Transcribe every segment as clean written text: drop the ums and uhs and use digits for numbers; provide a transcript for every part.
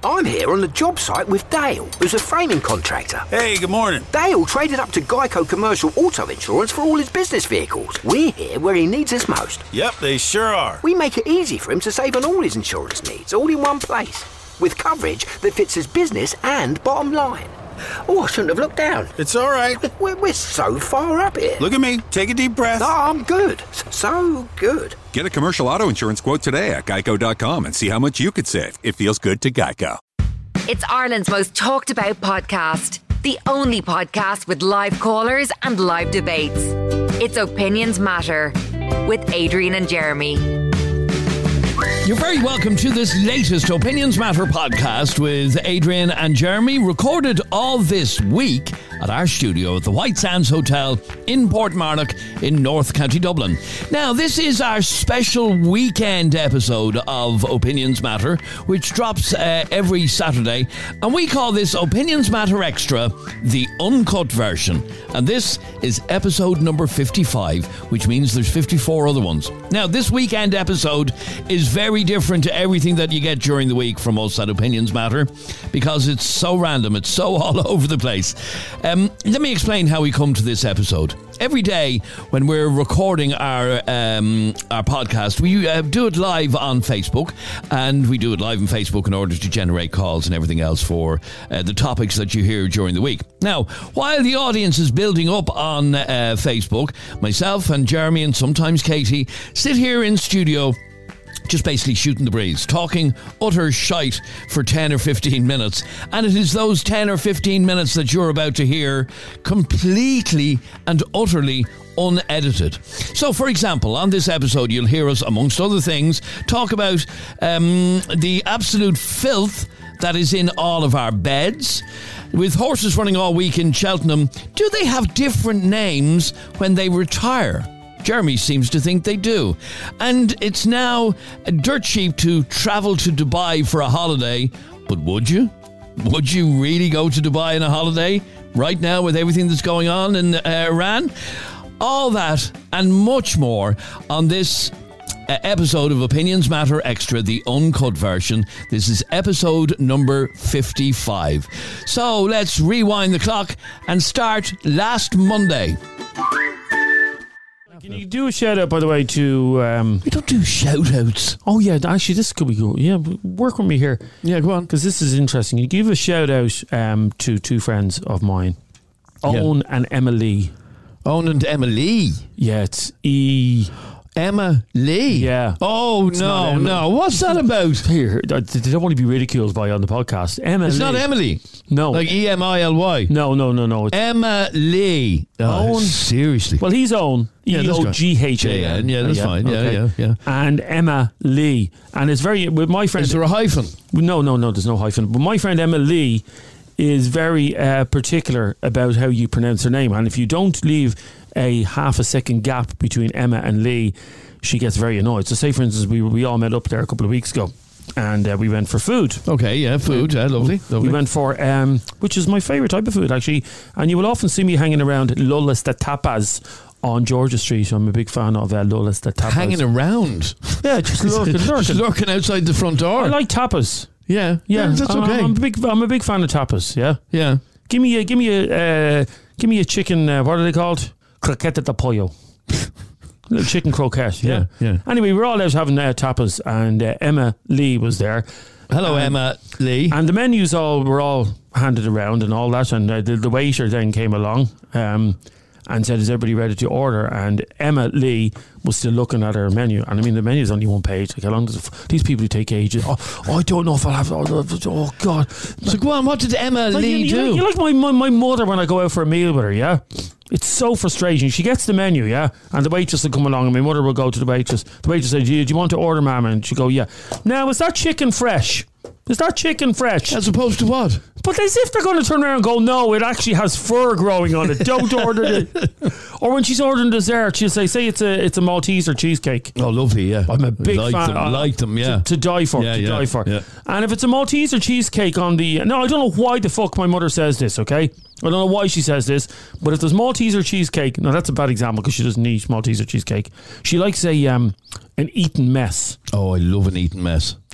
I'm here on the job site with Dale, who's a framing contractor. Hey, good morning. Dale traded up to Geico Commercial Auto Insurance for all his business vehicles. We're here where he needs us most. Yep, they sure are. We make it easy for him to save on all his insurance needs, all in one place, with coverage that fits his business and bottom line. Oh, I shouldn't have looked down. It's all right. We're so far up here. Look at me. Take a deep breath. No, I'm good. So good. Get a commercial auto insurance quote today at geico.com and see how much you could save. It feels good to Geico. It's Ireland's most talked about podcast. The only podcast with live callers and live debates. It's Opinions Matter with Adrian and Jeremy. You're very welcome to this latest Opinions Matter podcast with Adrian and Jeremy, recorded all this week at our studio at the White Sands Hotel in Portmarnock in North County Dublin. Now, this is our special weekend episode of Opinions Matter, which drops every Saturday, and we call this Opinions Matter Extra, the uncut version. And this is episode number 55, which means there's 54 other ones. Now, this weekend episode is very different to everything that you get during the week from us at Opinions Matter, because it's so random, it's so all over the place. Let me explain how we come to this episode. Every day when we're recording our podcast, we do it live on Facebook, and we do it live on Facebook in order to generate calls and everything else for the topics that you hear during the week. Now, while the audience is building up on Facebook, myself and Jeremy and sometimes Katie sit here in studio just basically shooting the breeze, talking utter shite for 10 or 15 minutes. And it is those 10 or 15 minutes that you're about to hear completely and utterly unedited. So, for example, on this episode, you'll hear us, amongst other things, talk about the absolute filth that is in all of our beds. With horses running all week in Cheltenham, do they have different names when they retire? Jeremy seems to think they do. And it's now dirt cheap to travel to Dubai for a holiday. But would you? Would you really go to Dubai on a holiday right now with everything that's going on in Iran? All that and much more on this episode of Opinions Matter Extra, the uncut version. This is episode number 55. So let's rewind the clock and start last Monday. Can you do a shout out, by the way, to... We don't do shout outs. Oh, yeah, actually, this could be good. Yeah, work with me here. Yeah, go on. Because this is interesting. You give a shout out to two friends of mine, Owen and Emma Lee. Owen and Emma Lee? Yeah, it's Emma Lee? Yeah. Oh, no. What's that about? Here, they don't want to be ridiculed by on the podcast. Emma Lee. It's not Emily. No. Like EMILY. No. It's Emma Lee. Owen. Seriously. Well, he's Owen. EOGHAN. Yeah, that's fine. Okay. Yeah. And Emma Lee. And it's very... With my friend... Is there a hyphen? No, there's no hyphen. But my friend Emma Lee is very particular about how you pronounce her name. And if you don't leave a half a second gap between Emma and Lee, she gets very annoyed. So say, for instance, we all met up there a couple of weeks ago, and we went for food. Okay, yeah, food. Lovely. We went for, which is my favourite type of food, actually. And you will often see me hanging around Lola's de Tapas on Georgia Street. I'm a big fan of Lola's de Tapas. Hanging around? Yeah, just lurking. Just lurking outside the front door. I like tapas. Yeah, that's okay. I'm a big fan of tapas. Yeah. Give me a chicken. What are they called? Croqueta de pollo. Little chicken croquette. Yeah. Anyway, we're all out having tapas, and Emma Lee was there. Hello, Emma Lee. And the menus were all handed around and all that, and the waiter then came along and said, "Is everybody ready to order?" And Emma Lee was still looking at her menu, and I mean the menu's only one page. Like, how long does these people take ages? Oh, I don't know if I'll have. Oh God! So go on. What did Emma Lee do? You're like my mother when I go out for a meal with her. Yeah, it's so frustrating. She gets the menu, yeah, and the waitress will come along, and my mother will go to the waitress. The waitress says, "Do you want to order, ma'am?" And she go, "Yeah." Now, is that chicken fresh? Is that chicken fresh? As opposed to what? But as if they're going to turn around and go, "No, it actually has fur growing on it. Don't order it." Or when she's ordering dessert, she'll say it's a Malteser cheesecake. Oh, lovely, yeah. I'm a big fan. Like them, yeah. To die for, die for. Yeah. And if it's a Malteser cheesecake on the... No, I don't know why the fuck my mother says this, okay? I don't know why she says this, but if there's Malteser cheesecake... No, that's a bad example because she doesn't eat Malteser cheesecake. She likes an Eton mess. Oh, I love an Eton mess.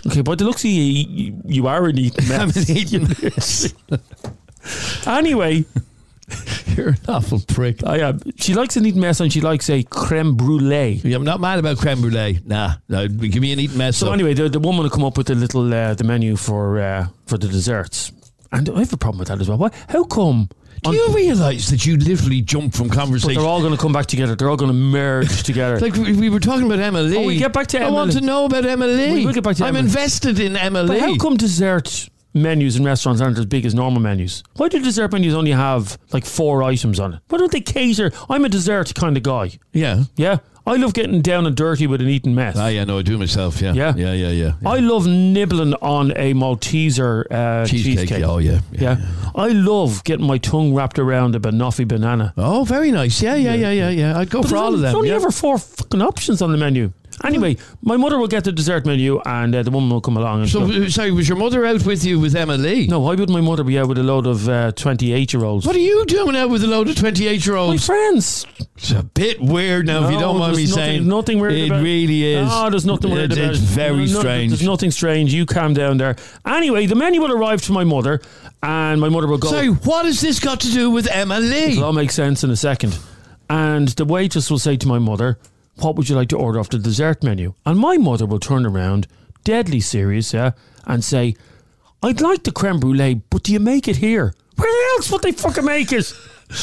Okay, but the looks of you are an eating mess. I'm an eating mess. Anyway, You're an awful prick. I am. She likes an eating mess, and she likes a creme brulee. Yeah, I'm not mad about creme brulee. Nah, give me an eating mess. So anyway, the woman will come up with the little the menu for the desserts, and I have a problem with that as well. Why? How come? Do you realise that you literally jump from But conversation? they're all going to come back together. They're all going to merge together. Like we were talking about Emma Lee. Oh, we get back to I Emma want Lee. to know about Emma Lee. We'll get back to I'm Emma. invested in Emma But Lee. how come dessert menus in restaurants aren't as big as normal menus? Why do dessert menus only have like 4 items on it? Why don't they cater? I'm a dessert kind of guy. Yeah. Yeah. I love getting down and dirty with an eating mess. Ah, yeah, no, I do myself. Yeah. Yeah. Yeah. I love nibbling on a Malteser cheesecake. Oh, yeah. Yeah. I love getting my tongue wrapped around a banoffee banana. Oh, very nice. Yeah. I'd go But for all of them. There's only yeah. ever 4 fucking options on the menu. Anyway, my mother will get the dessert menu, and the woman will come along. And So, sorry, was your mother out with you with Emma Lee? no, why would my mother be out with a load of 28-year-olds? What are you doing out with a load of 28-year-olds? My friends. It's a bit weird now, if you don't mind me there's saying. nothing weird it about it. really is. No, there's nothing weird about it. It's very No, strange. There's nothing strange. You calm down there. Anyway, the menu will arrive to my mother, and my mother will go. Sorry, what has this got to do with Emma Lee? It'll all make sense in a second. And the waitress will say to my mother, what would you like to order off the dessert menu? And my mother will turn around, deadly serious, yeah, and say, I'd like the creme brulee, but do you make it here? Where else would they fucking make it?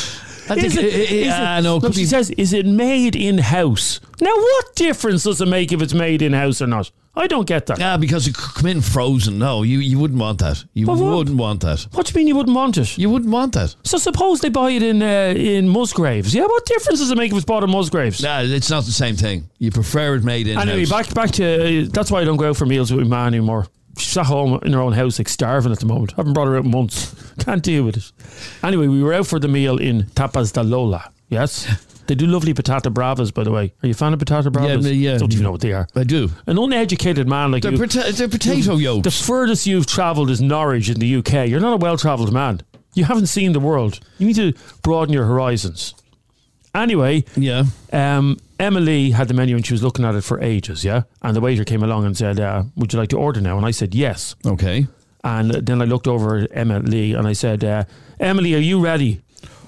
She says, is it made in-house? Now, what difference does it make if it's made in-house or not? I don't get that. Yeah, because it could come in frozen. No, you wouldn't want that. You But what? wouldn't want that. What do you mean you wouldn't want it? You wouldn't want that. So suppose they buy it in Musgraves. Yeah, what difference does it make if it's bought in Musgraves? Nah, it's not the same thing. You prefer it made in-house. Anyway, back to that's why I don't go out for meals with my man anymore. She's at home in her own house, like starving at the moment. Haven't brought her out in months. Can't deal with it. Anyway, we were out for the meal in Tapas da Lola. Yes, they do lovely patata bravas, by the way. Are you a fan of patata bravas? Yeah. Don't even know what they are. I do. An uneducated man like They're, you. they're potato yolks. The furthest you've travelled is Norwich in the UK. You're not a well-travelled man. You haven't seen the world. You need to broaden your horizons. Anyway, Yeah. Emma Lee had the menu and she was looking at it for ages, yeah? And the waiter came along and said, would you like to order now? And I said, yes. Okay. And then I looked over at Emma Lee and I said, Emily, are you ready?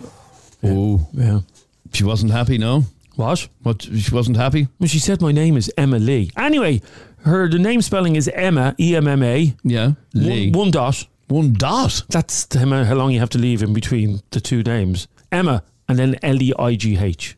Oh. Yeah. She wasn't happy, no? What? What? She wasn't happy? Well, she said my name is Emma Lee. Anyway, the name spelling is Emma, E-M-M-A. Yeah. Lee. One dot. One dot? That's how long you have to leave in between the two names. Emma and then L-E-I-G-H.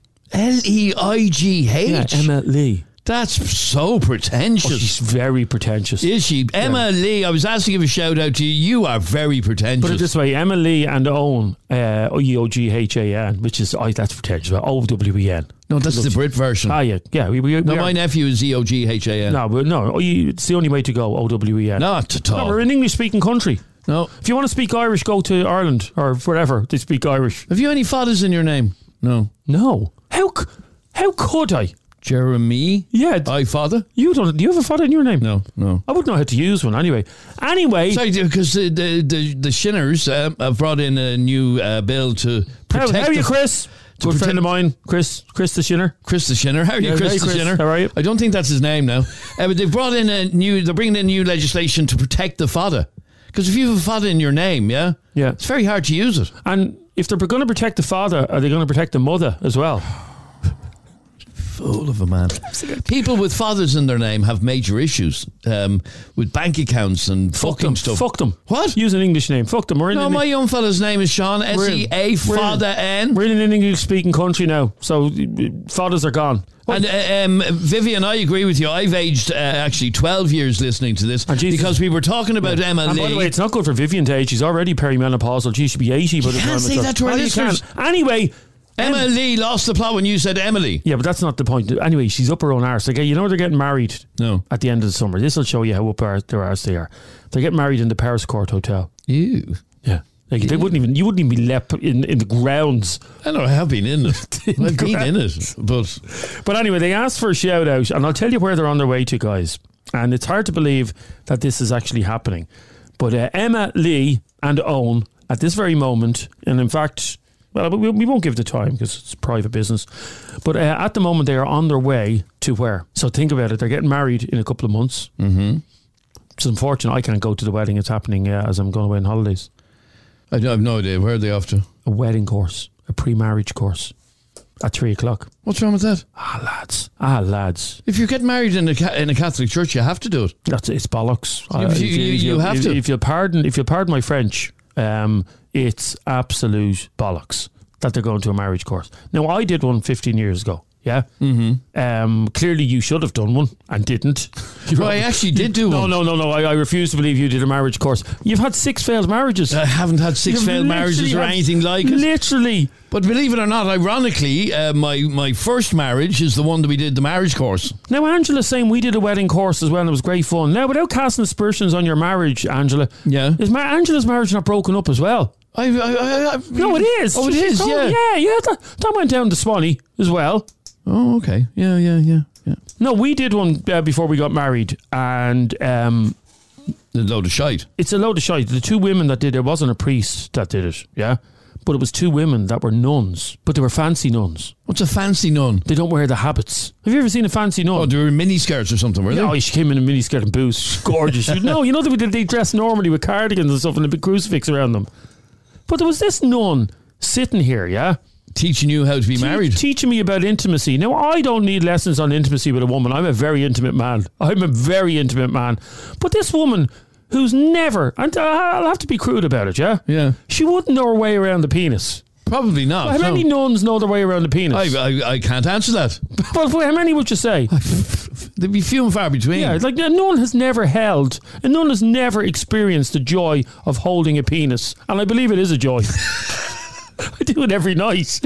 L-E-I-G-H? Yeah, Emma Lee. That's so pretentious. Oh, she's very pretentious. Is she? Emma Lee, I was asked to give a shout out to you. You are very pretentious. Put it this way, Emma Lee and Owen, E-O-G-H-A-N, which is, that's pretentious, O-W-E-N. No, that's the Brit version. Ah, yeah. We No, are. my nephew is E-O-G-H-A-N. No, it's the only way to go, O-W-E-N. Not at No, all. we're an English-speaking country. No. If you want to speak Irish, go to Ireland or wherever they speak Irish. Have you any fathers in your name? No. No. How could I? Jeremy? Yeah. I father? Do you have a father in your name? No. I wouldn't know how to use one anyway. Sorry, because the Shinners have brought in a new bill to protect... How are you, Chris? Good friend of mine, Chris the Shinner. Chris the Shinner. How are you, Yeah, Chris hey, the Chris. Shinner? How are you? I don't think that's his name now. But they've brought in they're bringing in new legislation to protect the father. Because if you have a father in your name, yeah, it's very hard to use it. And if they're going to protect the father, are they going to protect the mother as well? Fool of a man. People with fathers in their name have major issues with bank accounts and fucking stuff. Fuck them. What? Use an English name. Fuck them. No, my young fella's name is Sean, S-E-A, father N. We're in an English-speaking country now, so fathers are gone. And Vivian, I agree with you. I've aged actually 12 years listening to this because we were talking about Emma And Lee. by the way, it's not good for Vivian to age. She's already perimenopausal. She should be 80 by the time. can't say that to our Well, you listeners. can. Anyway, Emma Lee lost the plot when you said Emily. yeah, but that's not the point. Anyway, she's up her own arse. Like, you know they're getting married at the end of the summer. This will show you how up their arse they are. They're getting married in the Paris Court Hotel. Ew. Yeah. Like, you wouldn't even be left in the grounds. I know, I have been in it. I've been in it. But anyway, they asked for a shout out, and I'll tell you where they're on their way to, guys. And it's hard to believe that this is actually happening. But Emma Lee and Owen, at this very moment, and in fact, well, we won't give the time because it's private business. But at the moment, they are on their way to where? So think about it. They're getting married in a couple of months. Mm-hmm. It's unfortunate I can't go to the wedding. It's happening as I'm going away on holidays. I have no idea. Where are they off to? A wedding course, a pre-marriage course at 3:00. What's wrong with that? Lads. If you get married in a Catholic church, you have to do it. It's bollocks. You have to. If you'll pardon my French, it's absolute bollocks that they're going to a marriage course. Now, I did one 15 years ago. Yeah. Mm-hmm. Clearly, you should have done one and didn't. Well, I actually did do one. No. I refuse to believe you did a marriage course. You've had 6 failed marriages. I haven't had 6 failed marriages or anything like it. Literally. But believe it or not, ironically, my first marriage is the one that we did the marriage course. Now, Angela's saying we did a wedding course as well and it was great fun. Now, without casting aspersions on your marriage, Angela, is Angela's marriage not broken up as well? No, it is. Oh, it is, yeah. Yeah. That went down to Swanee as well. Oh, okay. Yeah. No, we did one before we got married, and a load of shite. It's a load of shite. The 2 women that did it wasn't a priest that did it, yeah, but it was 2 women that were nuns, but they were fancy nuns. What's a fancy nun? They don't wear the habits. Have you ever seen a fancy nun? Oh, they were in miniskirts or something, were they? No, she came in a miniskirt and boots, gorgeous. No, they dress normally with cardigans and stuff and a big crucifix around them. But there was this nun sitting here, yeah. Teaching you how to be married. Teaching me about intimacy. Now, I don't need lessons on intimacy with a woman. I'm a very intimate man. But this woman who's never, and I'll have to be crude about it, yeah? Yeah. She wouldn't know her way around the penis. Probably not. How many nuns know their way around the penis? I can't answer that. Well, how many would you say? There'd be few and far between. Yeah, like a nun has never experienced the joy of holding a penis. And I believe it is a joy. I do it every night.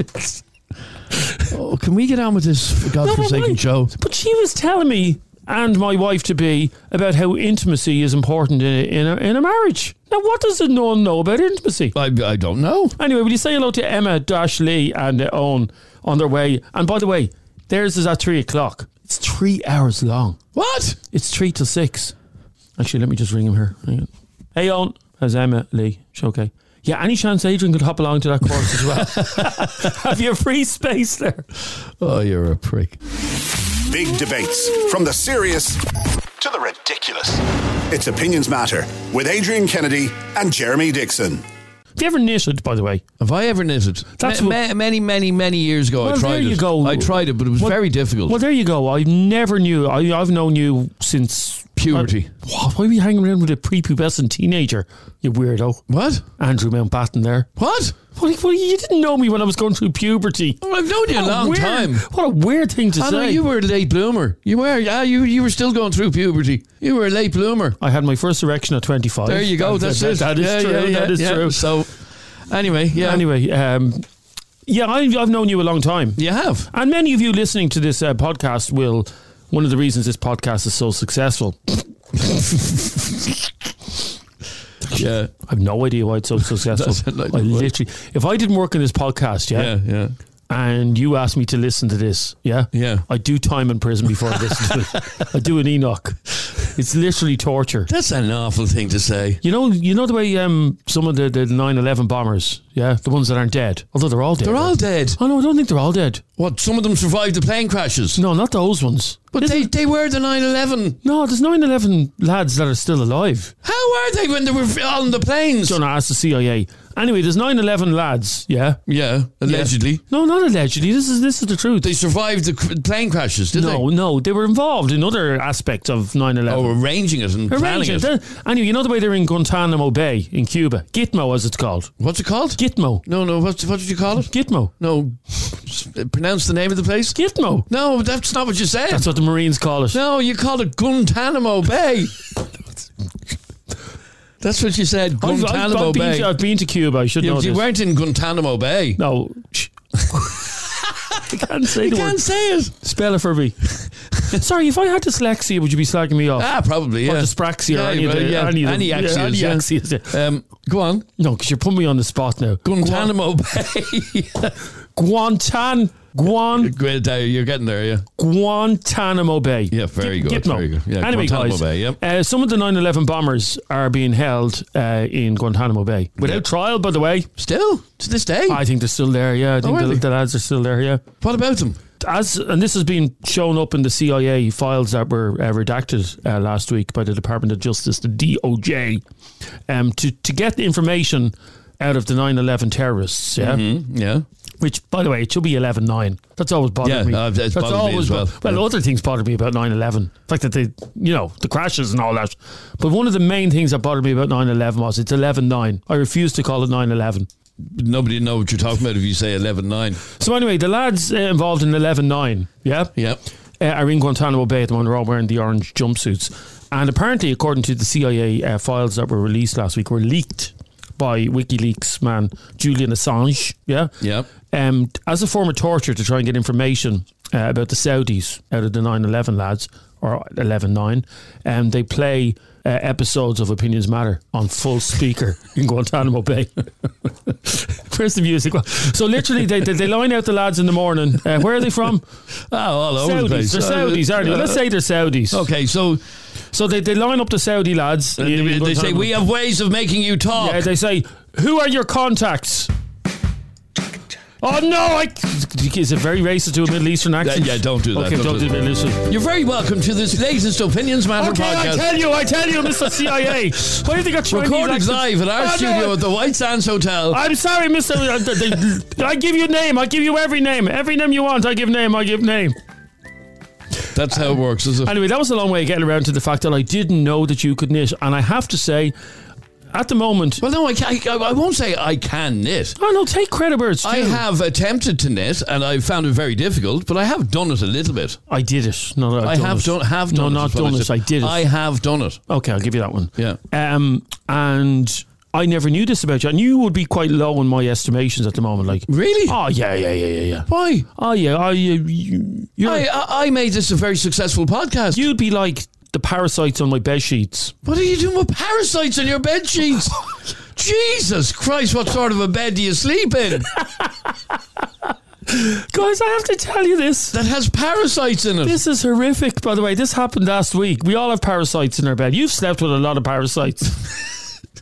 Oh, can we get on with this godforsaken show? But she was telling me and my wife to be about how intimacy is important in a marriage. Now, what does a nun know about intimacy? I don't know. Anyway, will you say hello to Emma, Lee and Owen on their way? And by the way, theirs is at 3:00. It's 3 hours long. What? It's 3 till 6. Actually, let me just ring him here. Hang on. Hey, Owen. How's Emma, Lee? She okay? Yeah, any chance Adrian could hop along to that course as well? Have you a free space there? Oh, you're a prick. Big debates, from the serious to the ridiculous. It's Opinions Matter with Adrian Kennedy and Jeremy Dixon. Have you ever knitted, by the way? Have I ever knitted? That's many years ago. Well, I tried there you it. go. I tried it, but it was very difficult. Well, there you go. I never knew. I've known you since puberty. Why were you hanging around with a prepubescent teenager? You weirdo. What? Andrew Mountbatten there. What? Well, you didn't know me when I was going through puberty. Oh, I've known you a long time. What a weird thing to say. No, you were a late bloomer. You were. Yeah, you were still going through puberty. You were a late bloomer. I had my first erection at 25. There you go. That's it. That is true. That is true. So, anyway, I've known you a long time. You have. And many of you listening to this podcast will. One of the reasons this podcast is so successful. Yeah, I have no idea why it's so successful. I literally, if I didn't work in this podcast, and you asked me to listen to this, I do time in prison before I listen to it. I do an Enoch. It's literally torture. That's an awful thing to say. You know the way some of the 9/11 bombers, the ones that aren't dead, although they're all dead. They're all dead. Oh no, I don't think they're all dead. What? Some of them survived the plane crashes? No, not those ones. But they were the 9/11. No, there's 9/11 lads that are still alive. How were they when they were on the planes? Don't ask the CIA. Anyway, there's 9/11 lads. Yeah, allegedly. Yeah. No, not allegedly. This is the truth. They survived the plane crashes, did they? No, they were involved in other aspects of 9/11. Oh, arranging it and planning it. Anyway, you know the way they're in Guantanamo Bay in Cuba, Gitmo, as it's called. What's it called? Gitmo. No. What did you call it? Gitmo. No. Pronounce the name of the place. Gitmo. No, that's not what you said. That's what the Marines call it. No, you called it Guantanamo Bay. That's what you said, Guantanamo Bay. I've been to Cuba, I should know this. You weren't in Guantanamo Bay. No. I can't say the word. You can't say it. Spell it for me. Sorry, if I had dyslexia, would you be slagging me off? Probably, yeah. Or dyspraxia, or any axias. Go on. No, because you're putting me on the spot now. Guantanamo Bay. You're getting there, yeah. Guantanamo Bay. Yeah, very good. Gitmo. Very good. Yeah, anyway, Guantanamo guys, Bay, yep. Some of the 9/11 bombers are being held in Guantanamo Bay without trial, by the way. Still? To this day? I think they're still there, yeah. I think the lads are still there, yeah. What about them? and this has been shown up in the CIA files that were redacted last week by the Department of Justice, the DOJ, to get the information out of the 9/11 terrorists. Yeah, yeah. Which, by the way, it should be 11/9. That's always bothered me. Yeah, it's bothered me as well. Other things bothered me about 9/11. The fact that the crashes and all that. But one of the main things that bothered me about 9/11 was it's 11/9. I refuse to call it 9/11. Nobody know what you're talking about if you say 11/9. So anyway, the lads involved in 11/9, are in Guantanamo Bay at the moment. They're all wearing the orange jumpsuits. And apparently, according to the CIA files that were released last week, were leaked by WikiLeaks man Julian Assange. As a form of torture to try and get information about the Saudis out of the 9/11 lads, or 11/9, they play episodes of Opinions Matter on full speaker in Guantanamo Bay. Where's the music? So literally they line out the lads in the morning. Where are they from? All over the place. They're Saudis, aren't they? Let's say they're Saudis. Okay, so they line up the Saudi lads. They say, we have ways of making you talk. Yeah, they say, who are your contacts? Oh no! Is it very racist to a Middle Eastern accent? Yeah, don't do that. Okay, don't do Middle Eastern. You're very welcome to this latest Opinions Matter podcast. I tell you, Mr. CIA. Why do you think I Chinese recorded accents? live at our studio at the White Sands Hotel. I'm sorry, Mr. I give you name. I give you every name. Every name you want, I give name. That's how it works, is it? Anyway, that was a long way of getting around to the fact that I didn't know that you could knit, and I have to say, at the moment... Well, no, I won't say I can knit. Oh, no, take credit where it's due. I have attempted to knit, and I found it very difficult, but I have done it a little bit. I did it. No, I have done it. I did it. I have done it. Okay, I'll give you that one. Yeah. And I never knew this about you, and you would be quite low in my estimations at the moment. Like, really? Oh, yeah. Why? Oh, yeah. I made this a very successful podcast. You'd be like the parasites on my bed sheets. What are you doing with parasites on your bed sheets? Jesus Christ, what sort of a bed do you sleep in? Guys, I have to tell you this. That has parasites in it. This is horrific, by the way. This happened last week. We all have parasites in our bed. You've slept with a lot of parasites.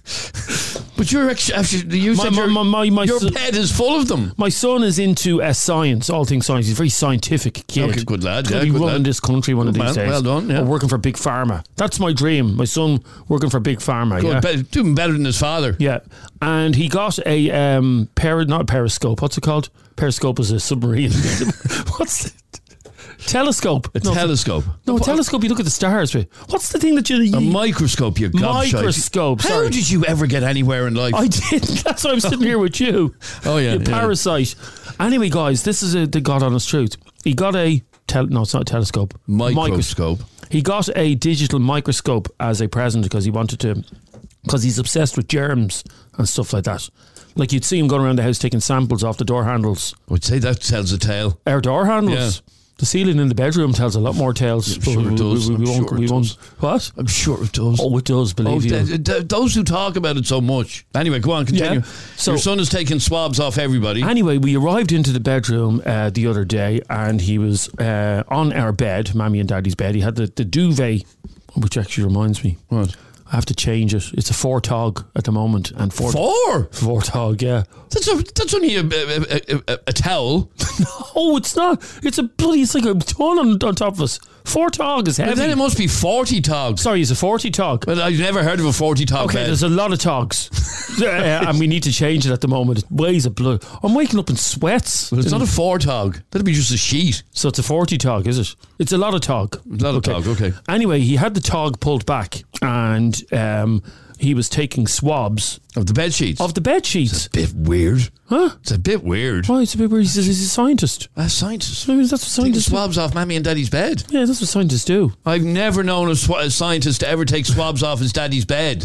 But you're actually, your bed is full of them. My son is into science, all things science. He's a very scientific kid. Okay, good lad. He'll be running this country one of these days. Well done. Yeah. Or working for Big Pharma. That's my dream. My son working for Big Pharma. Good, doing better than his father. Yeah, and he got a not a periscope. What's it called? Periscope is a submarine. What's it? Telescope. Telescope. No, telescope you look at the stars with. What's the thing that you... A microscope, you gobshite. Microscope, sorry. How did you ever get anywhere in life? I didn't. That's why I'm sitting here with you. Oh, yeah. You parasite. Anyway, guys, this is the God honest truth. He got a... no, it's not a telescope. Microscope. He got a digital microscope as a present because he wanted to... Because he's obsessed with germs and stuff like that. Like you'd see him going around the house taking samples off the door handles. I'd say that tells a tale. Our door handles? Yeah. The ceiling in the bedroom tells a lot more tales. I'm sure it does. We won't. What? I'm sure it does. Oh, it does, believe you. Those who talk about it so much. Anyway, go on, continue. Yeah. So, your son is taking swabs off everybody. Anyway, we arrived into the bedroom the other day and he was on our bed, Mammy and Daddy's bed. He had the duvet, which actually reminds me. What? I have to change it. It's a 4-tog at the moment. And 4-tog, yeah. That's only a towel. No, it's not. It's like a ton on top of us. 4-tog is heavy. But then it must be 40 togs. Sorry, it's a 40-tog. But I've never heard of a 40-tog bed. There's a lot of togs. And we need to change it at the moment. It weighs a blood. I'm waking up in sweats. But it's not a 4-tog. That'd be just a sheet. So it's a 40-tog, is it? It's a lot of tog. A lot of tog, okay. Anyway, he had the tog pulled back and he was taking swabs. Of the bed sheets? Of the bed sheets. It's a bit weird. Huh? It's a bit weird. Why? It's a bit weird. He's a scientist. A scientist? I mean, that's what scientists taking swabs off Mammy and Daddy's bed? Yeah, that's what scientists do. I've never known a scientist to ever take swabs off his daddy's bed.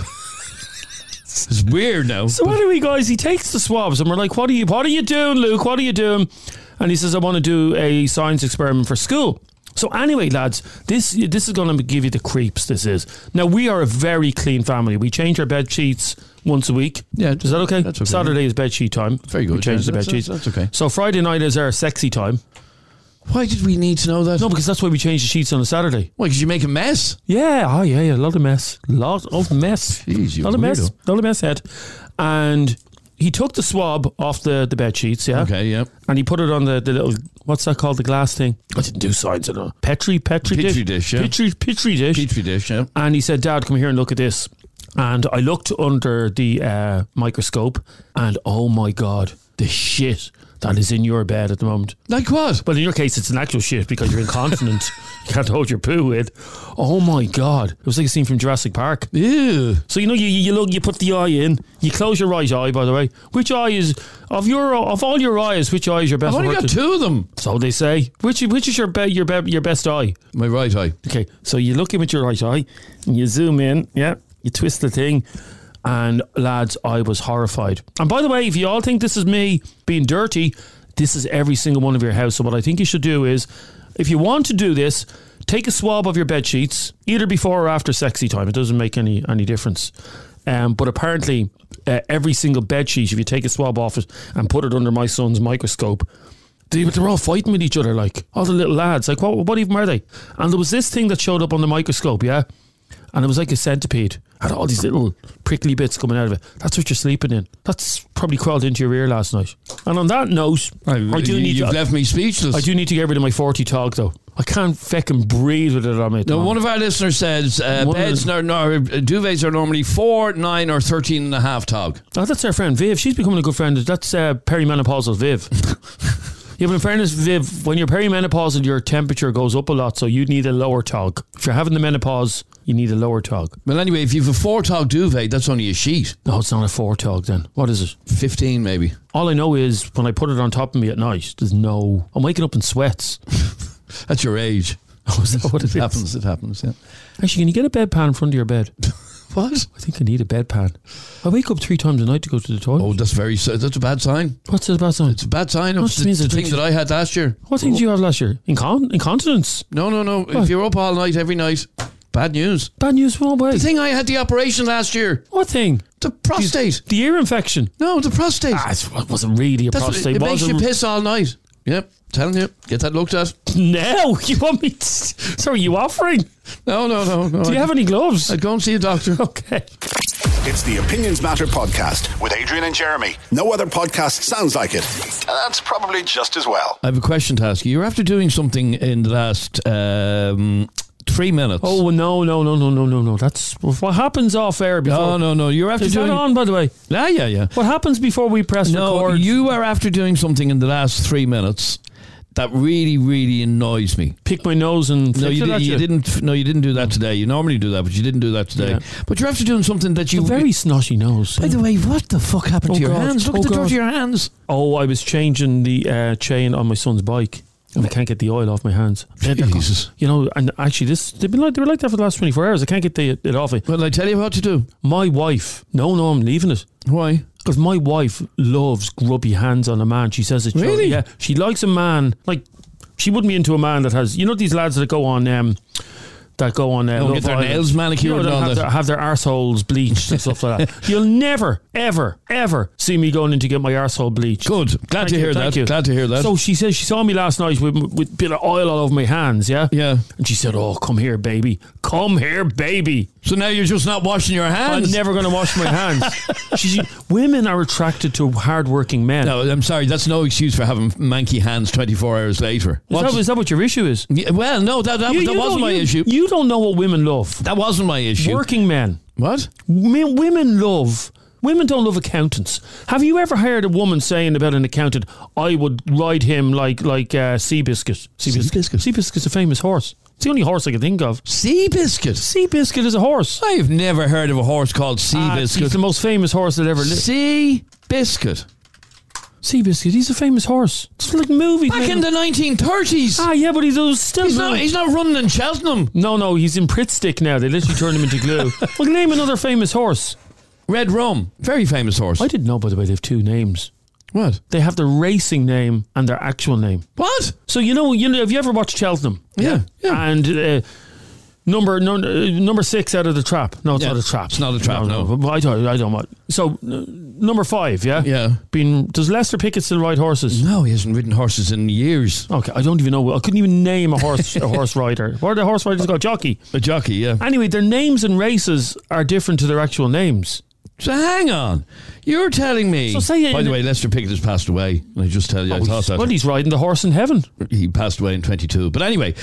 It's weird now. So anyway, guys, he takes the swabs and we're like, what are you doing, Luke? What are you doing? And he says, I want to do a science experiment for school. So anyway, lads, this is going to give you the creeps, this is. Now, we are a very clean family. We change our bed sheets once a week. Yeah. Is that okay? That's okay. Saturday is bed sheet time. Very good. We change the bed sheets. That's okay. So Friday night is our sexy time. Why did we need to know that? No, because that's why we change the sheets on a Saturday. Why, because you make a mess? Yeah. Oh, yeah. A lot of mess. Jeez, you're a lot of mess head. And he took the swab off the bed sheets, yeah? Okay, yeah. And he put it on the little, what's that called, the glass thing? I didn't do science, I don't know. Petri dish? Petri dish, yeah. Petri dish. Petri dish, yeah. And he said, Dad, come here and look at this. And I looked under the microscope and oh my God, the shit that is in your bed at the moment. Like what? Well, in your case, it's an actual shit because you're incontinent. You can't hold your poo with. Oh my God. It was like a scene from Jurassic Park. Ew. So, you know, you look, you put the eye in, you close your right eye, by the way. Which eye is, of all your eyes, which eye is your best? I've only got 2 of them. So they say. Which is your best eye? My right eye. Okay, so you look in with your right eye and you zoom in, yeah, you twist the thing. And lads, I was horrified. And by the way, if you all think this is me being dirty, this is every single one of your house. So what I think you should do is, if you want to do this, take a swab of your bed sheets, either before or after sexy time. It doesn't make any difference. But apparently, every single bed sheet, if you take a swab off it and put it under my son's microscope, they're all fighting with each other, like all the little lads. Like, what even are they? And there was this thing that showed up on the microscope, yeah, and it was like a centipede. Had all these little prickly bits coming out of it. That's what you're sleeping in. That's probably crawled into your ear last night. And on that note, You've left me speechless. I do need to get rid of my 40 tog though. I can't fucking breathe with it on me. No, one of our listeners says duvets are normally 4, 9 or 13 and a half tog. Oh, that's our friend Viv. She's becoming a good friend. That's perimenopausal Viv. Yeah, but in fairness, Viv, when you're perimenopausal, your temperature goes up a lot, so you need a lower tog. If you're having the menopause, you need a lower tog. Well, anyway, if you have a 4 tog duvet, that's only a sheet. No, it's not a 4 tog then. What is it? 15 maybe. All I know is when I put it on top of me at night, I'm waking up in sweats. That's your age. Oh, is that what it is? It happens, yeah. Actually, can you get a bedpan in front of your bed? What? I think I need a bedpan. I wake up 3 times a night to go to the toilet. Oh, that's a bad sign. What's a bad sign? It's a bad sign of What the means thing that I had last year. What thing did you have last year? Incontinence? No. What? If you're up all night, every night, bad news. Bad news for what way? The thing I had the operation last year. What thing? The prostate. The ear infection? No, the prostate. It wasn't really a prostate. It makes you piss all night. Yep, telling you. Get that looked at. No, you want me to... Sorry, are you offering? No. Do you have any gloves? I'd go and see a doctor. Okay. It's the Opinions Matter podcast with Adrian and Jeremy. No other podcast sounds like it. And that's probably just as well. I have a question to ask you. You're after doing something in the last 3 minutes. Oh, no. That's what happens off air before. No. You're after Is doing... that on, by the way? Yeah. What happens before we press record? No, you are after doing something in the last 3 minutes that really, really annoys me. Pick my nose and you didn't. No, you didn't do that today. You normally do that, but you didn't do that today. Yeah. But you're after doing something that you... A very snotty nose. By the way, what the fuck happened to your hands? Look at the dirt of your hands. Oh, I was changing the chain on my son's bike. And I can't get the oil off my hands. Jesus. You know, and actually they were like that for the last 24 hours. I can't get it off me. Well, I tell you what to do. My wife... No, I'm leaving it. Why? Because my wife loves grubby hands on a man. She says it's... Really? Yeah. She likes a man... Like, she wouldn't be into a man that has... You know these lads that go on... get their nails manicured and all that. Have their arseholes bleached and stuff like that. You'll never, ever, ever see me going in to get my arsehole bleached. Good. Glad to hear that. So she says she saw me last night with a bit of oil all over my hands, yeah? Yeah. And she said, oh, come here, baby. Come here, baby. So now you're just not washing your hands? I'm never going to wash my hands. Women are attracted to hard-working men. No, I'm sorry. That's no excuse for having manky hands 24 hours later. Is that what your issue is? Yeah, well, no, that wasn't my issue. You don't know what women love. That wasn't my issue. Working men. What? Women don't love accountants. Have you ever heard a woman saying about an accountant, I would ride him like Seabiscuit? Seabiscuit's a famous horse. It's the only horse I can think of. Seabiscuit? Seabiscuit is a horse. I've never heard of a horse called Seabiscuit. He's the most famous horse that ever lived. Seabiscuit? Seabiscuit, he's a famous horse. It's like movies. Back in the 1930s. Ah, yeah, but he's not running in Cheltenham. No, he's in Prittstick now. They literally turned him into glue. Well, name another famous horse. Red Rum. Very famous horse. I didn't know, by the way, they have 2 names. What? They have their racing name and their actual name. What? So, you know, have you ever watched Cheltenham? Yeah. And number 6 out of the trap. No, it's not a trap. It's not a trap, no. I don't want. So, number 5, yeah? Yeah. Does Lester Pickett still ride horses? No, he hasn't ridden horses in years. Okay, I don't even know. I couldn't even name a horse rider. What are the horse riders called? Jockey? A jockey, yeah. Anyway, their names and races are different to their actual names. So hang on. You're telling me... So say by the way, Lester Pickett has passed away. And I just tell you, I thought that. Well, he's riding the horse in heaven. He passed away in 22. But anyway...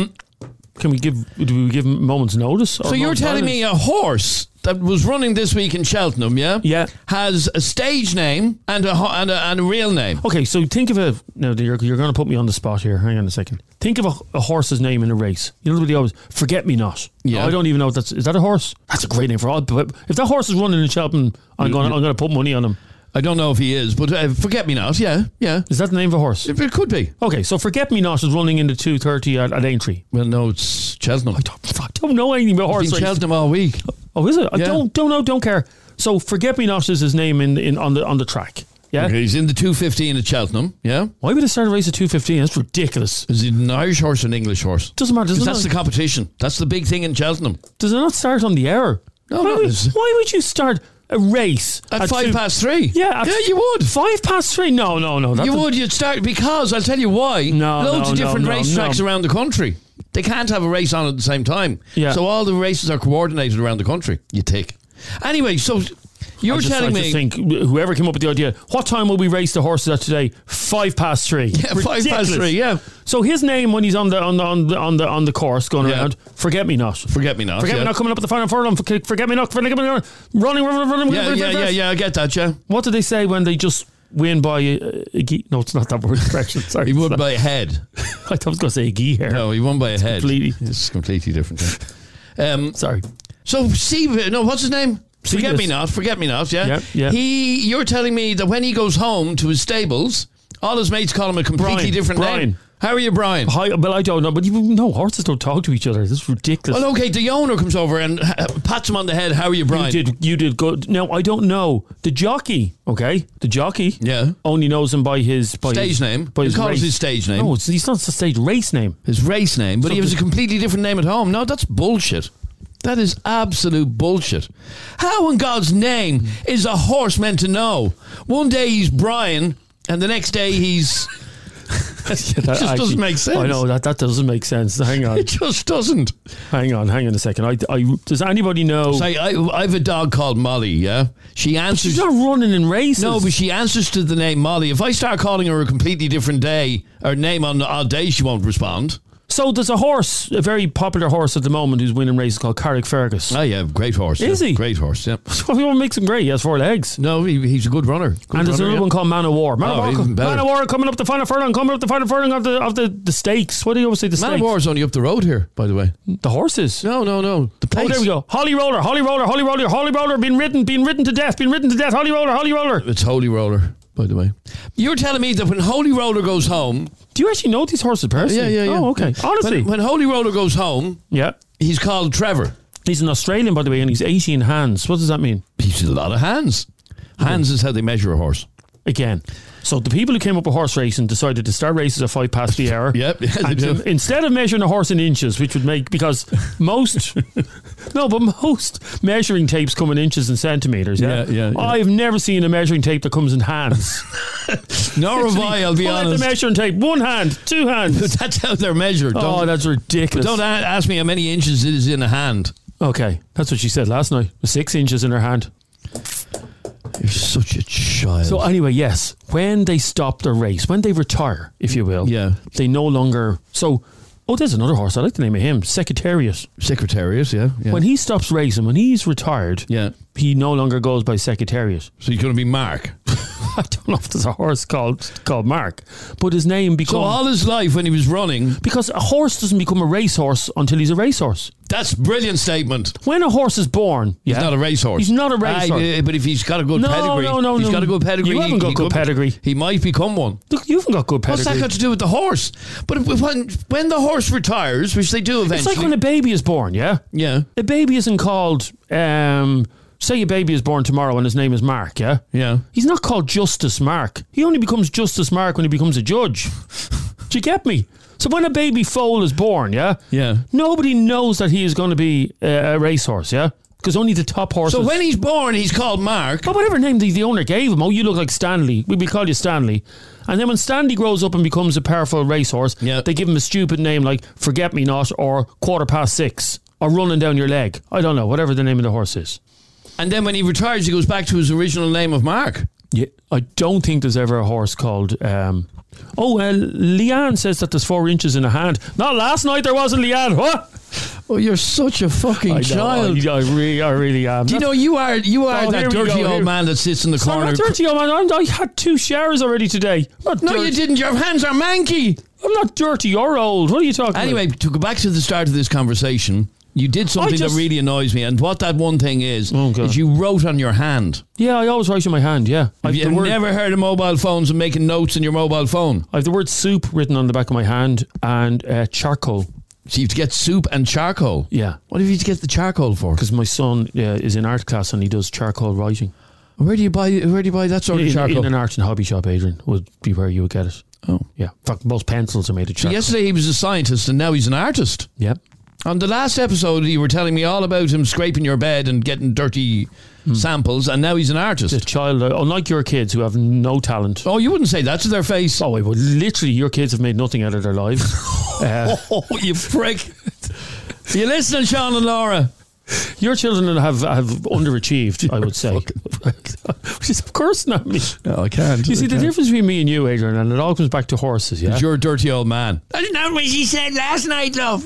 do we give him a moment's notice? So you're telling me a horse that was running this week in Cheltenham, yeah? Yeah. Has a stage name and a real name. Okay, so think of a... No, you're going to put me on the spot here. Hang on a second. Think of a horse's name in a race. You know what they always... Forget-me-not. Yeah. I don't even know if that's... Is that a horse? That's a great name for all... But if that horse is running in Cheltenham, I'm going to put money on him. I don't know if he is, but Forget-me-not, yeah. Is that the name of a horse? It could be. Okay, so Forget-me-not is running into 2:30 at Aintree. Well, no, it's Cheltenham. I don't know anything about horse He's in racing. Cheltenham all week. Oh, is it? I Yeah. don't know, don't care. So Forget-me-not is his name on the track. Yeah. Okay, he's in the 2:15 at Cheltenham, yeah? Why would it start a race at 2:15? That's ridiculous. Is it an Irish horse or an English horse? Doesn't matter. Doesn't That's the competition. That's the big thing in Cheltenham. Does it not start on the hour? No, why would you start a race at 3:05? Yeah, you would. 3:05? No. You'd start, because I'll tell you why. Loads of different racetracks around the country. They can't have a race on at the same time. Yeah. So all the races are coordinated around the country. You take. Anyway, so you're telling me... I just think whoever came up with the idea, what time will we race the horses at today? 3:05. Yeah, 3:05, yeah. So his name when he's on the course going around, Forget-me-not. Forget-me-not. Forget-me-not coming up at the final furlong. Forget-me-not. Running. Yeah, I get that, yeah. What do they say when they just win by a gee? No, it's not that word expression. Sorry. He won by a head. I thought I was going to say a gee here. No, he won by a head. It's completely different. Sorry. So, what's his name? Forget-me-not, yeah? Yeah. You're telling me that when he goes home to his stables, all his mates call him a completely different name. How are you, Brian? Hi, well, I don't know, but horses don't talk to each other. This is ridiculous. Well, okay, the owner comes over and pats him on the head. How are you, Brian? You did good. No, I don't know. The jockey, yeah, only knows him by his stage name. By he calls his stage name. No, he's not the stage race name. His race name, but he has a completely different name at home. No, that's bullshit. That is absolute bullshit. How in God's name is a horse meant to know? One day he's Brian, and the next day he's... It just doesn't make sense. I know, that doesn't make sense. Hang on. It just doesn't. Hang on a second. Does anybody know... Say, I have a dog called Molly, yeah? She answers... She's not running in races. No, but she answers to the name Molly. If I start calling her a completely different day, or name on the odd day, she won't respond. So there's a horse, a very popular horse at the moment who's winning races called Carrickfergus. Oh yeah, great horse. Is he? Great horse, yeah. What makes him great? He has 4 legs. No, he's a good runner. And there's another one called Man of War. Man of War coming up the final furlong of the stakes. What do you always say, the stakes? Man of War is only up the road here, by the way. The horses? No. The place. Oh, there we go. Holly Roller, been ridden to death, Holly Roller. It's Holy Roller, by the way. You're telling me that when Holy Roller goes home... Do you actually know these horses personally? Yeah. Oh, okay. Honestly. When Holy Roller goes home, he's called Trevor. He's an Australian, by the way, and he's 18 hands. What does that mean? He's a lot of hands. Hands is how they measure a horse. Again. So the people who came up with horse racing decided to start races at 5 past the hour. Yep. Instead of measuring a horse in inches, which would make, because most measuring tapes come in inches and centimetres. Yeah. I've never seen a measuring tape that comes in hands. Nor have I, I'll be honest. The measuring tape, 1 hand, 2 hands. But that's how they're measured. That's ridiculous. But don't ask me how many inches it is in a hand. Okay, that's what she said last night. 6 inches in her hand. You're such a child. So anyway, yes, when they stop their race, when they retire, if you will, they no longer... So, there's another horse. I like the name of him. Secretariat, yeah. When he stops racing, when he's retired, he no longer goes by Secretariat. So he's going to be Mark. I don't know if there's a horse called Mark, but his name becomes... So all his life when he was running... Because a horse doesn't become a racehorse until he's a racehorse. That's a brilliant statement. When a horse is born... He's not a racehorse. He's not a racehorse. But if he's got a good pedigree... No. He's got a good pedigree. You haven't got good pedigree. He might become one. Look, you haven't got good pedigree. What's that got to do with the horse? But when the horse retires, which they do eventually... It's like when a baby is born, yeah? Yeah. A baby isn't called... say a baby is born tomorrow and his name is Mark, yeah? Yeah. He's not called Justice Mark. He only becomes Justice Mark when he becomes a judge. Do you get me? So when a baby foal is born, nobody knows that he is going to be a racehorse, yeah? Because only the top horses... So when he's born, he's called Mark. But whatever name the owner gave him, you look like Stanley. We call you Stanley. And then when Stanley grows up and becomes a powerful racehorse, they give him a stupid name like Forget-me-not or 6:15 or Running Down Your Leg. I don't know, whatever the name of the horse is. And then when he retires, he goes back to his original name of Mark. Yeah, I don't think there's ever a horse called. Leanne says that there's 4 inches in a hand. Not last night. There wasn't, Leanne. What? Oh, you're such a fucking child. I really am. Do you know you are that dirty old man that sits in the corner? I'm not dirty old man. I had 2 showers already today. No, you didn't. Your hands are manky. I'm not dirty or old. What are you talking about? Anyway, to go back to the start of this conversation, you did something that really annoys me, and what that one thing is you wrote on your hand. Yeah, I always write on my hand, yeah. Have you never heard of mobile phones and making notes in your mobile phone? I have the word soup written on the back of my hand and charcoal. So you have to get soup and charcoal? Yeah. What have you to get the charcoal for? Because my son is in art class and he does charcoal writing. Where do you buy that sort of charcoal? In an art and hobby shop, Adrian, would be where you would get it. Oh. Yeah. In fact, most pencils are made of charcoal. So yesterday he was a scientist and now he's an artist. Yeah. On the last episode, you were telling me all about him scraping your bed and getting dirty samples, and now he's an artist. The child, unlike your kids who have no talent. Oh, you wouldn't say that to their face. Oh, well, literally, your kids have made nothing out of their lives. Oh, you prick. Are you listening, Sean and Laura? Your children have underachieved, I would say. Which is, of course, not me. No, I can't. You see, the difference between me and you, Adrian, and it all comes back to horses, yeah? You're a dirty old man. That's not what she said last night, love.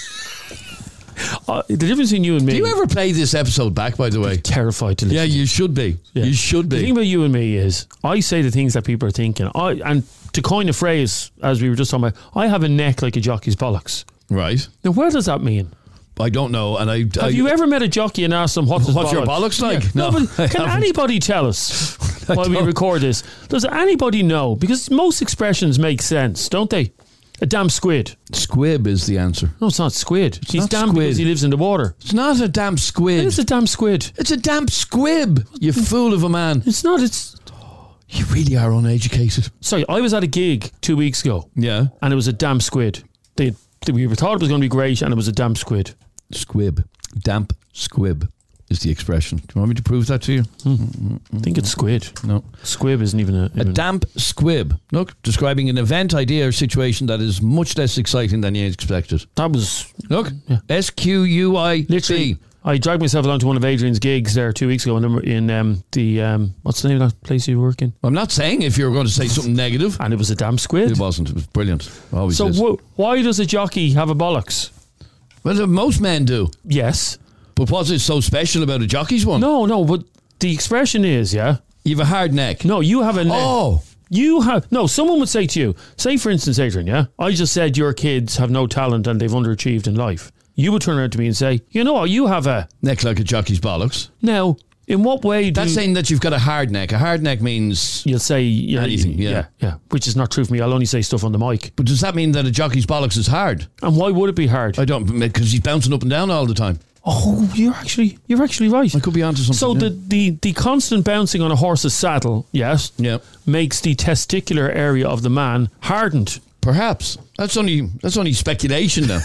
The difference between you and me. Do you ever play this episode back, by the way? Terrified to listen. Yeah, you should be. Yeah. You should be. The thing about you and me is, I say the things that people are thinking. And to coin a phrase, as we were just talking about, I have a neck like a jockey's bollocks. Right. Now, what does that mean? I don't know. And have you ever met a jockey and asked them what's your bollocks like? Yeah. No, but can anybody tell us while we record this? Does anybody know? Because most expressions make sense, don't they? A damn squid. Squib is the answer. No, it's not squid. He's damn squid. because he lives in the water. It's not a damn squid. It is a damn squid. It's a damn squib. You fool of a man. It's not. It's. You really are uneducated. Sorry, I was at a gig 2 weeks ago. Yeah. And it was a damn squid. We thought it was going to be great, and it was a damn squid. Squib. Damp squib is the expression. Do you want me to prove that to you? I think it's squid. No. Squib isn't even a damp squib. Look, describing an event, idea, or situation that is much less exciting than you expected. That was... Look, yeah. SQUIB. Literally, I dragged myself along to one of Adrian's gigs there 2 weeks ago in the what's the name of that place you work in? I'm not saying if you were going to say something negative. And it was a damn squid. It wasn't. It was brilliant. Always so is. Why does a jockey have a bollocks? Well, most men do. Yes. But what's it so special about a jockey's one? No, but the expression is, yeah? You have a hard neck. No, you have a neck. Oh. You have... No, someone would say to you, say for instance, Adrian, yeah? I just said your kids have no talent and they've underachieved in life. You would turn around to me and say, you know what, you have a... neck like a jockey's bollocks. Now, in what way do That's saying that you've got a hard neck. A hard neck means... You'll say... anything, yeah. Which is not true for me. I'll only say stuff on the mic. But does that mean that a jockey's bollocks is hard? And why would it be hard? I don't... Because he's bouncing up and down all the time. Oh, you're actually right. I could be onto something. So the constant bouncing on a horse's saddle, yes, makes the testicular area of the man hardened. Perhaps. That's only speculation now.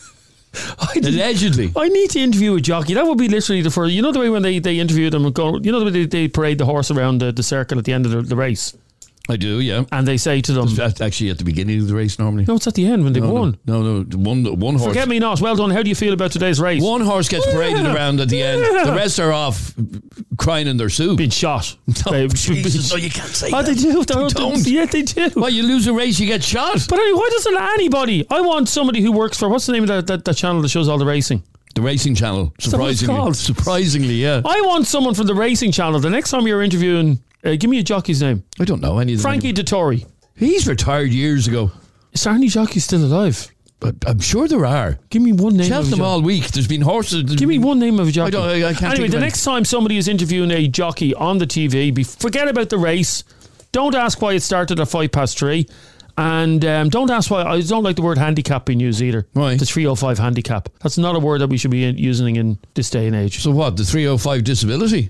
Allegedly. I need to interview a jockey. That would be literally the first. You know the way when they interview them and go. You know the way they parade the horse around the circle at the end of the race. I do, yeah. And they say to them... That's actually at the beginning of the race normally. No, it's at the end when they won. No, one horse. Forget me not. Well done. How do you feel about today's race? One horse gets paraded around at the end. The rest are off crying in their soup. Being shot. No, Jesus, no, you can't say that. They do. Don't. Yeah, they do. Well, you lose a race, you get shot. But anyway, why doesn't anybody... I want somebody who works for... What's the name of that channel that shows all the racing? The Racing Channel. Surprisingly, yeah. I want someone from the Racing Channel. The next time you're interviewing... give me a jockey's name. I don't know any of them. Frankie Dettori. He's retired years ago. Is there any jockeys still alive? I'm sure there are. Give me one name. Cheltenham all week. There's been horses. Give me one name of a jockey. I can't. Anyway, the next time somebody is interviewing a jockey on the TV, forget about the race. Don't ask why it started at 3:05. And don't ask why. I don't like the word handicap being used either. Right. The 305 handicap. That's not a word that we should be using in this day and age. So what? The 305 disability?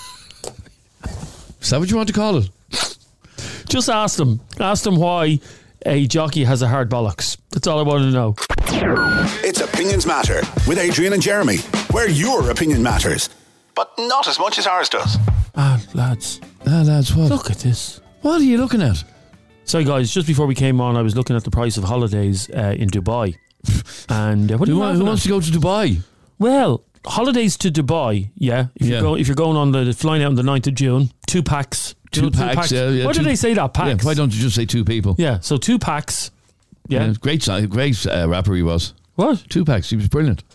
Is that what you want to call it? Just ask them. Ask them why a jockey has a hard bollocks. That's all I want to know. It's Opinions Matter with Adrian and Jeremy, where your opinion matters, but not as much as ours does. Lads, what? Look at this. What are you looking at? Sorry, guys. Just before we came on, I was looking at the price of holidays in Dubai. And who wants to go to Dubai? Well, holidays to Dubai, if you're going on the flying out on the 9th of June, 2 packs. Two packs. Yeah, why do they say that? Packs. Yeah, why don't you just say 2 people? Yeah, so 2 packs. Yeah. Great rapper he was. What? 2 packs. He was brilliant.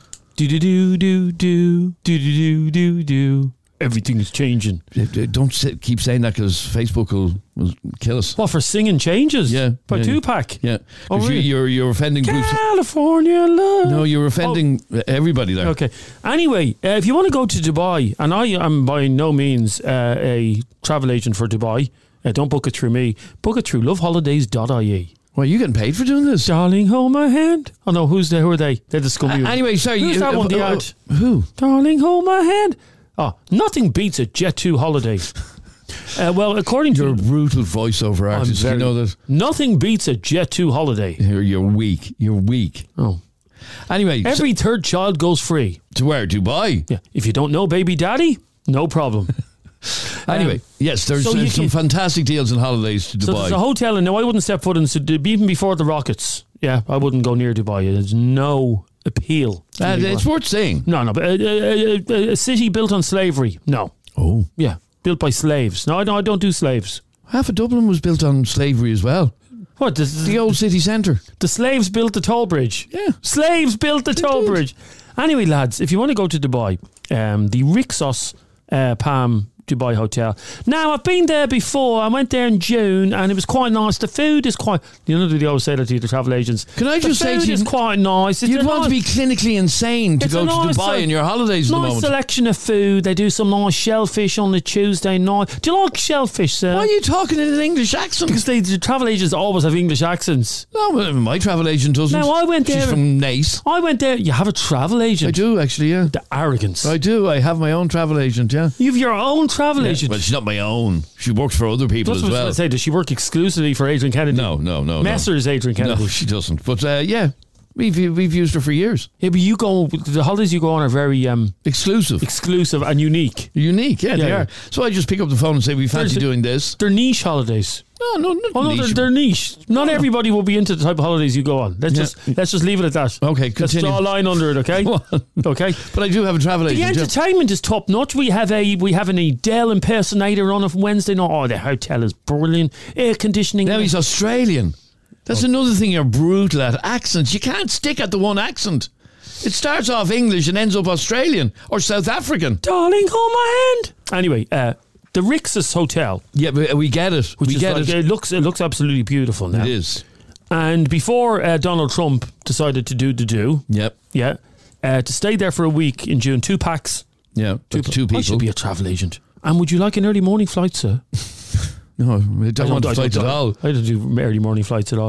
Do. Everything is changing. Don't keep saying that because Facebook will kill us. What, for singing changes? Yeah. By 2-pack? Yeah. Oh, really? You're offending groups. California love. No, you're offending everybody there. Okay. Anyway, if you want to go to Dubai, and I am by no means a travel agent for Dubai, don't book it through me. Book it through loveholidays.ie. Well, are you getting paid for doing this? Darling, hold my hand. Oh no, who are they? They're the scummy one. Anyway, sorry. Who's that one? The ad? Who? Darling, hold my hand. Oh, nothing beats a Jet2 holiday. Well, according to... You're a brutal voiceover artist. You know that? Nothing beats a Jet2 holiday. You're weak. You're weak. Oh. Anyway. Every third child goes free. To where? Dubai? Yeah. If you don't know baby daddy, no problem. Anyway, yes, there's some fantastic deals and holidays to Dubai. So there's a hotel, and now I wouldn't step foot in, even before the rockets. Yeah, I wouldn't go near Dubai. There's no appeal. It's worth saying. No, but a city built on slavery. No. Oh. Yeah, built by slaves. No, I don't do slaves. Half of Dublin was built on slavery as well. What? The old city centre. The slaves built the toll bridge. Yeah. Slaves built the toll bridge. Anyway, lads, if you want to go to Dubai, the Rixos Palm Dubai Hotel. Now, I've been there before. I went there in June and it was quite nice. The food is quite... You know, they always say that to you, the travel agents. Can I just say to you... The food is quite nice. You'd want to be clinically insane to go to Dubai in your holidays at the moment. Nice selection of food. They do some nice shellfish on the Tuesday night. Do you like shellfish, sir? Why are you talking in an English accent? Because the travel agents always have English accents. No, my travel agent doesn't. No, I went there... She's from Nace. I went there... You have a travel agent? I do, actually, yeah. The arrogance. I do. I have my own travel agent, yeah. You have your own travel agent? Well, she's not my own. She works for other people as well. That's what I was going to say. Does she work exclusively for Adrian Kennedy? No. Messrs. Adrian Kennedy. No, she doesn't. But yeah, we've used her for years. Yeah, but the holidays you go on are very exclusive and unique. Unique, yeah, they are. So I just pick up the phone and say, we fancy doing this. They're niche holidays. No, niche. They're niche. Not everybody will be into the type of holidays you go on. Let's just leave it at that. Okay, continue. Let's draw a line under it, okay? Okay. But I do have a travel agent. The entertainment is top notch. We have an Adele impersonator on Wednesday night. Oh, the hotel is brilliant. Air conditioning. Now he's Australian. That's another thing you're brutal at. Accents. You can't stick at the one accent. It starts off English and ends up Australian or South African. Darling, hold my hand. Anyway, the Rixos Hotel. Yeah, we get it. It looks absolutely beautiful now. It is. And before Donald Trump decided to do. Yep. Yeah. To stay there for a week in June, 2 packs. Yeah, 2 people. I should be a travel agent. And would you like an early morning flight, sir? No, I don't want to flight at all. I don't do early morning flights at all.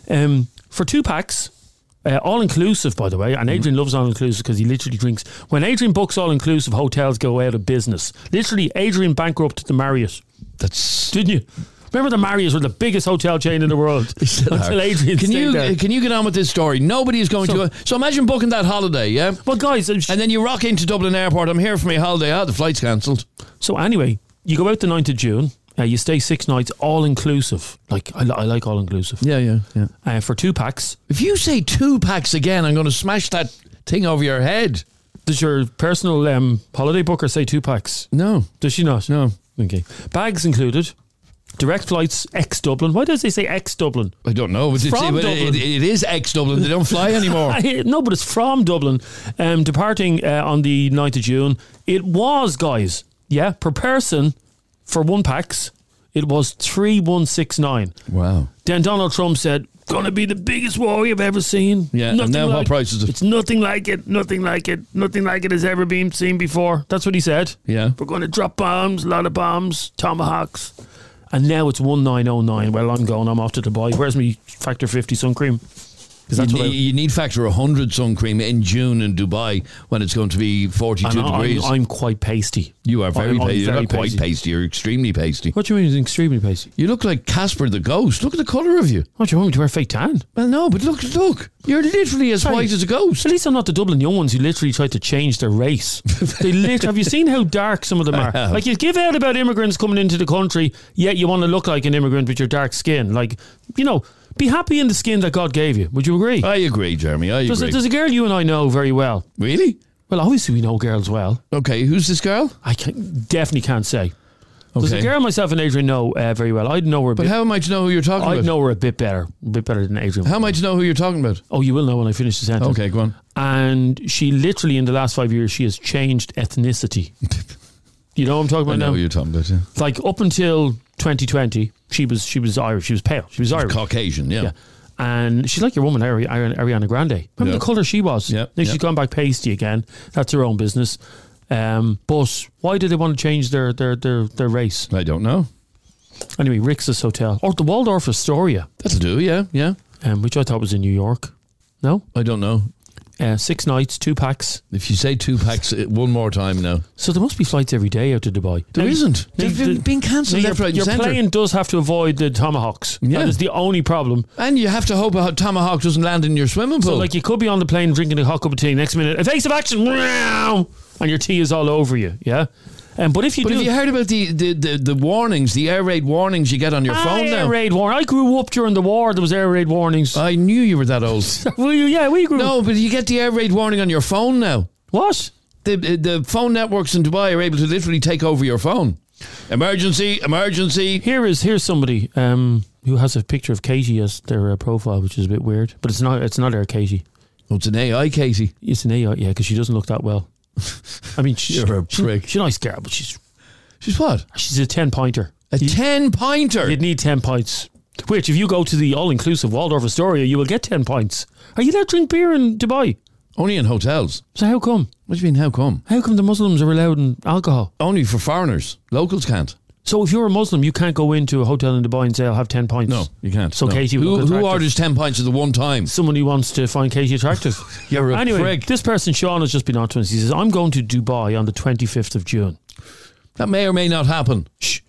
For 2 packs, all inclusive, by the way, and Adrian loves all inclusive because he literally drinks. When Adrian books all inclusive, hotels go out of business. Literally, Adrian bankrupted the Marriott. Didn't you? Remember the Marriott were the biggest hotel chain in the world until Adrian stayed there. Can you get on with this story? Nobody is going to. So imagine booking that holiday, yeah? Well, guys, and then you rock into Dublin Airport. I'm here for my holiday. The flight's cancelled. So anyway, you go out the 9th of June. You stay 6 nights, all inclusive. Like I like all inclusive. Yeah. For 2 packs. If you say 2 packs again, I'm going to smash that thing over your head. Does your personal holiday booker say 2 packs? No. Does she not? No. Okay. Bags included. Direct flights ex-Dublin. Why does they say ex-Dublin? I don't know. It is ex-Dublin. They don't fly anymore. No, but it's from Dublin. Departing on the 9th of June. It was, guys, per person, for 1 packs, it was 3,169. Wow. Then Donald Trump said, gonna be the biggest war you've ever seen. Yeah, and now what price is it? It's nothing like it has ever been seen before. That's what he said. Yeah. We're going to drop bombs, a lot of bombs, tomahawks. And now it's 1909. Well, I'm off to Dubai. Where's my Factor 50 sun cream? You need Factor 100 sun cream in June in Dubai when it's going to be 42 degrees. I'm quite pasty. You are very pasty. You're not pasty. quite pasty. You're extremely pasty. What do you mean you're extremely pasty? You look like Casper the Ghost. Look at the colour of you. What, do you want me to wear fake tan? Well, no, but look. You're literally as white as a ghost. At least I'm not the Dublin young ones who literally tried to change their race. Have you seen how dark some of them are? Like, you give out about immigrants coming into the country, yet you want to look like an immigrant with your dark skin. Like, be happy in the skin that God gave you. Would you agree? I agree, Jeremy. I agree. There's a girl you and I know very well. Really? Well, obviously we know girls well. Okay, who's this girl? I definitely can't say. There's a girl myself and Adrian know very well. I'd know her. But how am I to know who you're talking about? I'd know her a bit better than Adrian. How am I to know who you're talking about? Oh, you will know when I finish the sentence. Okay, go on. And she literally, in the last 5 years, she has changed ethnicity. You know what I'm talking about now? I know who you're talking about, yeah. Like, up until 2020, she was Irish. She was pale. She was Irish. Caucasian, yeah. And she's like your woman, Ariana Grande. Remember the colour she was? Yeah. Now she's gone back pasty again. That's her own business. But why do they want to change their race? I don't know. Anyway, Rix's Hotel. Or the Waldorf Astoria. That'll do, yeah. Which I thought was in New York. No? I don't know. 6 nights, 2 packs. If you say 2 packs one more time now. So there must be flights every day out to Dubai. There isn't. They've been cancelled left, right and centre. Your plane does have to avoid the tomahawks. Yeah. That is the only problem. And you have to hope a tomahawk doesn't land in your swimming pool. So like you could be on the plane drinking a hot cup of tea. Next minute, evasive action, and your tea is all over you. Yeah. But if you heard about the warnings, the air raid warnings you get on your phone now? Air raid warning. I grew up during the war. There was air raid warnings. I knew you were that old. we grew up. No, but you get the air raid warning on your phone now. What? The phone networks in Dubai are able to literally take over your phone. Emergency. Here's somebody who has a picture of Katie as their profile, which is a bit weird. But it's not our Katie. Oh, it's an AI Katie. It's an AI, yeah, because she doesn't look that well. I mean, you're a prick. She's a nice girl, but she's what? She's a 10-pointer. A 10-pointer? You'd need 10 pints. Which, if you go to the all-inclusive Waldorf Astoria, you will get 10 pints. Are you allowed to drink beer in Dubai? Only in hotels. So how come? What do you mean, how come? How come the Muslims are allowed in alcohol? Only for foreigners. Locals can't. So if you're a Muslim, you can't go into a hotel in Dubai and say, I'll have 10 pints. No, you can't. So no. Katie who orders 10 pints at the one time? Someone who wants to find Katie attractive. You're a prick. This person, Sean, has just been on to us. He says, I'm going to Dubai on the 25th of June. That may or may not happen.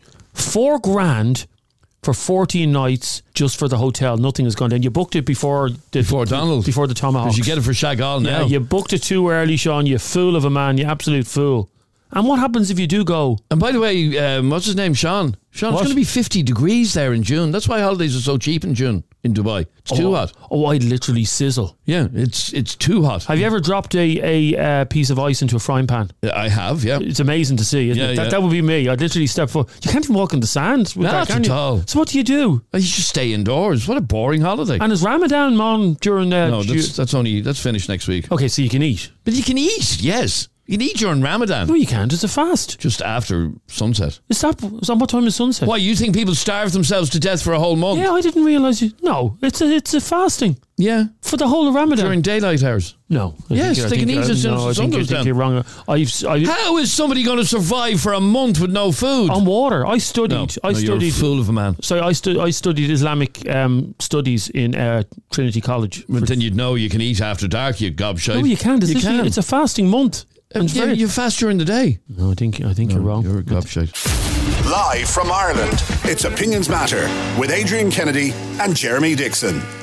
$4,000 for 14 nights just for the hotel. Nothing has gone down. You booked it before Donald. Before the Tomahawks. Because you get it for Chagall now. Yeah, you booked it too early, Sean. You fool of a man. You absolute fool. And what happens if you do go? And by the way, what's his name? Sean. It's going to be 50 degrees there in June. That's why holidays are so cheap in June in Dubai. It's too hot. Oh, I'd literally sizzle. Yeah, it's too hot. Have you ever dropped a piece of ice into a frying pan? I have, yeah. It's amazing to see, isn't it? That would be me. I'd literally step forward. You can't even walk in the sand with Not that, can at you? all. So what do you do? You just stay indoors. What a boring holiday. And is Ramadan on during... no, that's finished next week. Okay, so you can eat. But you can eat, yes. You can eat during Ramadan. No, you can't. It's a fast. Just after sunset. Is that what time is sunset? Why, you think people starve themselves to death for a whole month? Yeah, I didn't realise you... No, it's a fasting. Yeah. For the whole of Ramadan. During daylight hours. No. Yes, they can eat as soon as the sun goes down. You're wrong. How is somebody going to survive for a month with no food? On water. I studied. You're a fool of a man. So I studied Islamic studies in Trinity College. But then you'd know you can eat after dark, you gobshite. No, you can't. It's a fasting month. You fast during the day. No, I think you're wrong. You're a gobshite. Live from Ireland, it's Opinions Matter with Adrian Kennedy and Jeremy Dixon.